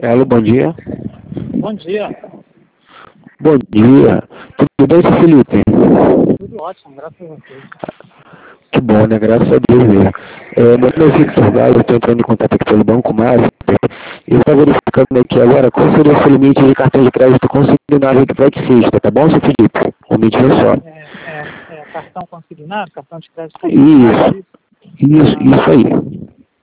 Alô, bom dia. Bom dia. Bom dia. Tudo bem, seu Felipe? Tudo ótimo, graças a Deus. Que bom, né? Graças a Deus mesmo. Meu nome é Victor Galo, eu estou entrando em contato aqui pelo Banco Master. Eu estou verificando aqui agora qual seria o seu limite de cartão de crédito consignado aqui para sexta, tá bom, seu Felipe? O limite é só. Cartão consignado, cartão de crédito consignado, é isso? Isso aí.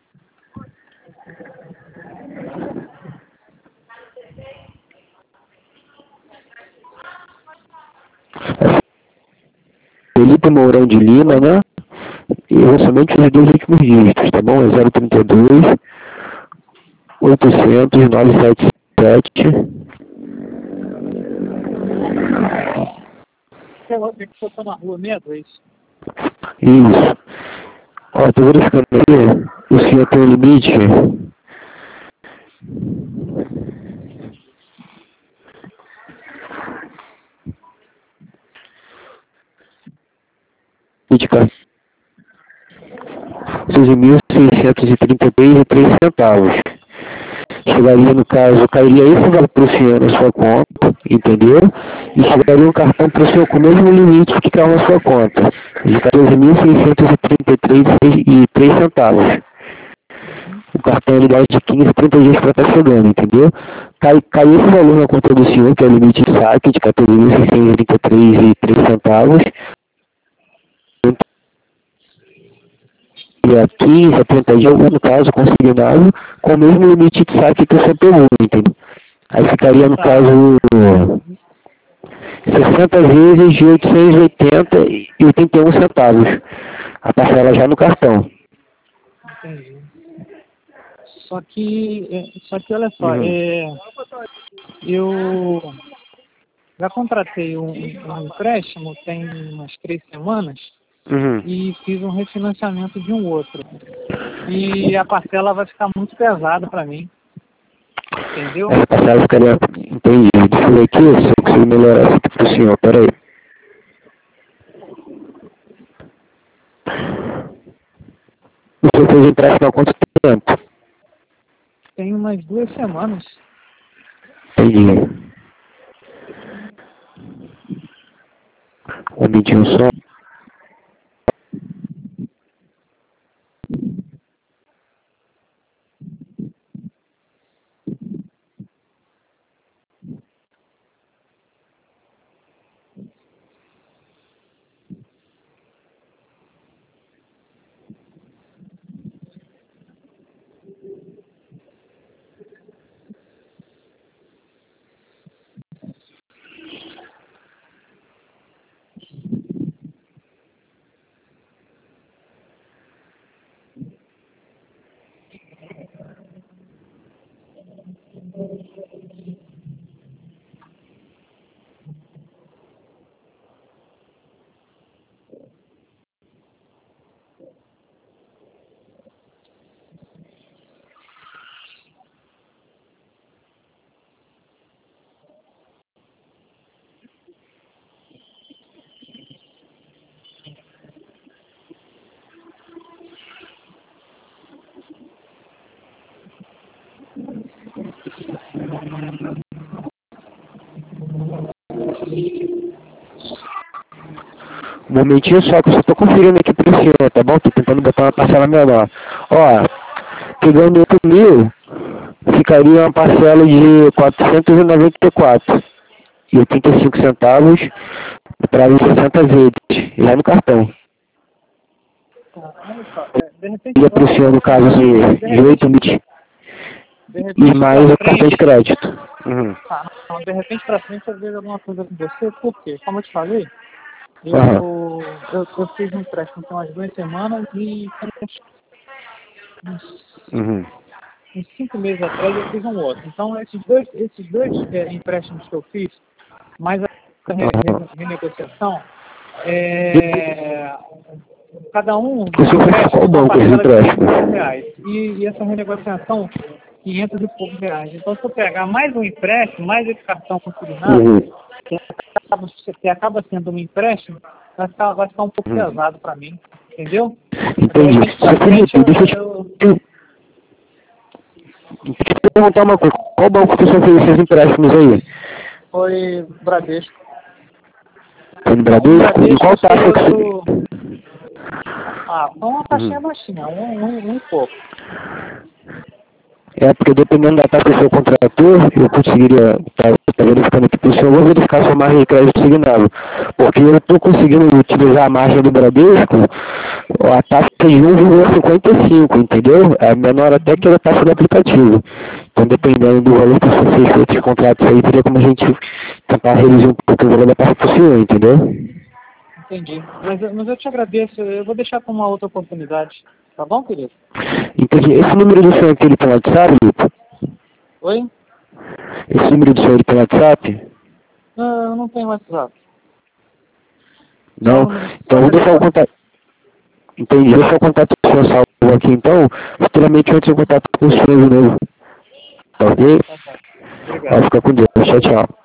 Felipe Mourão de Lima, né? E eu somente os dois últimos dígitos, tá bom? É 032 800 977. Você que você na rua mesmo, é isso? Isso. Ó, tô verificando aqui, o senhor tem um limite de cartão de 1.633,03. Chegaria, no caso, cairia esse valor para o senhor na sua conta, entendeu? E chegaria um cartão para o senhor com o mesmo limite que caiu na sua conta, de 14.633,03. O cartão ele dá de 15 a 30 dias para estar chegando, entendeu? Cai esse valor na conta do senhor, que é o limite de saque de 14.633,03. E a 15 a 30 dias, no caso, consignado, com o mesmo limite de saque que você pegou, entendeu? Aí ficaria, no caso, 60 vezes de 880,81 centavos. A parcela já no cartão. Entendi. Só que olha só, eu já contratei um empréstimo tem umas 3 semanas e fiz um refinanciamento de um outro. E a parcela vai ficar muito pesada para mim. Entendeu? Essa parcela ficaria... Entendi. Deixa eu ver aqui se eu consigo melhorar isso aqui pro senhor. Pera aí. O senhor fez empréstimo há quanto tempo? Tem umas 2 semanas. Entendi. Um minutinho só. Um momentinho só, que eu só tô conferindo aqui pro senhor, tá bom? Tô tentando botar uma parcela menor. Ó, pegando 8.000, ficaria uma parcela de 494,85 centavos para 60 vezes, já no cartão. Olha só, de repente... E pro senhor, no caso, de 8.000 e mais o cartão de crédito. Não, de repente para frente eu vejo alguma coisa com você, porque, como eu te falei, eu fiz um empréstimo tem umas 2 semanas e uns 5 meses atrás eu fiz um outro. Então esses dois empréstimos que eu fiz, mais a renegociação, cada um Qual banco esse empréstimo? R$500 e essa renegociação 500 e poucos reais. Então, se eu pegar mais um empréstimo, mais esse cartão consignado, que acaba sendo um empréstimo, vai ficar um pouco pesado para mim, entendeu? Entendi. Deixa eu te perguntar uma coisa, qual banco que o senhor fez esses empréstimos aí? Foi Bradesco. Foi no Bradesco? E qual taxa que você... Foi uma taxinha baixinha, um e pouco. É, porque dependendo da taxa que o senhor contratou, eu conseguiria, tá verificando aqui pro senhor, eu vou verificar sua margem de crédito signado. Porque eu estou conseguindo utilizar a margem do Bradesco, a taxa de 1,55, entendeu? É menor até que a taxa do aplicativo. Então, dependendo do valor que você fez esse contrato aí, teria como a gente tentar reduzir um pouco o valor da taxa pro senhor, entendeu? Entendi. Mas eu te agradeço, eu vou deixar para uma outra oportunidade. Tá bom, querido? Entendi. Esse número do senhor aqui, ele tem WhatsApp, Lito? Oi? Esse número do senhor, ele tem WhatsApp? Não, eu não tenho WhatsApp. Não? Então, eu vou deixar o contato. Entendi. Deixa o contato do senhor salvo aqui, então. Futuramente eu entro em contato com o senhor de novo. Tá ok? Tá bom. Obrigado. Vai ficar com Deus. Tchau, tchau.